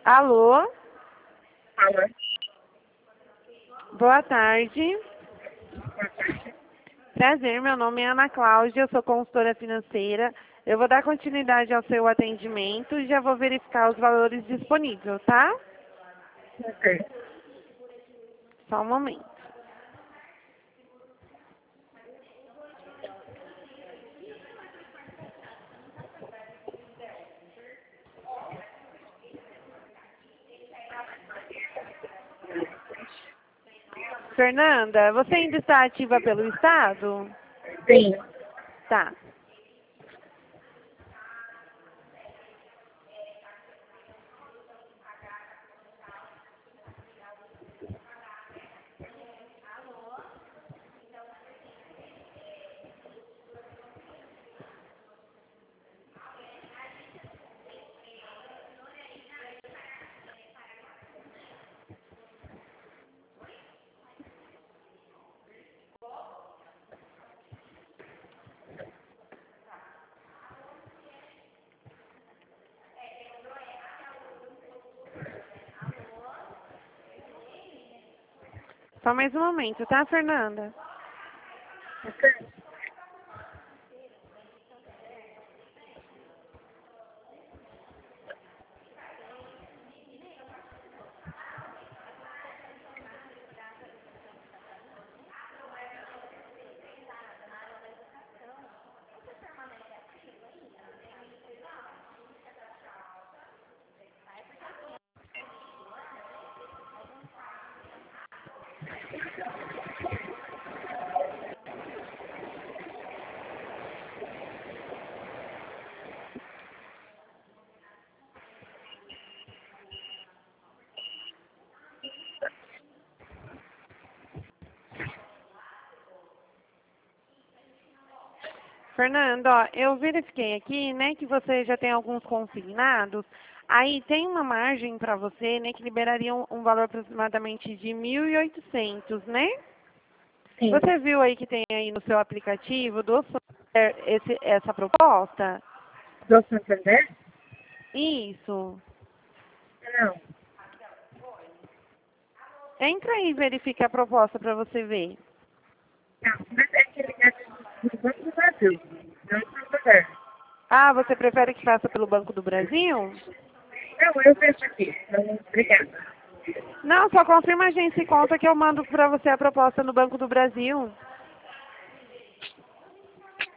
Alô? Alô? Boa tarde. Boa tarde. Prazer, meu nome é Ana Cláudia, eu sou consultora financeira. Eu vou dar continuidade ao seu atendimento e já vou verificar os valores disponíveis, tá? Ok. Só um momento. Fernanda, você ainda está ativa pelo Estado? Sim. Tá. Só mais um momento, tá, Fernanda? Ok. Fernando, ó, eu verifiquei aqui, né, que você já tem alguns consignados. Aí tem uma margem para você, né, que liberaria um valor aproximadamente de 1.800, né? Sim. Você viu aí que tem aí no seu aplicativo do Santander essa proposta? Do Santander? Isso. Não. Entra aí e verifica a proposta para você ver. Não, mas é que ele é do Banco do Brasil, não do Santander. Ah, você prefere que faça pelo Banco do Brasil? Não, eu vejo aqui. Não, obrigada. Não, só confirma a agência e conta que eu mando para você a proposta no Banco do Brasil.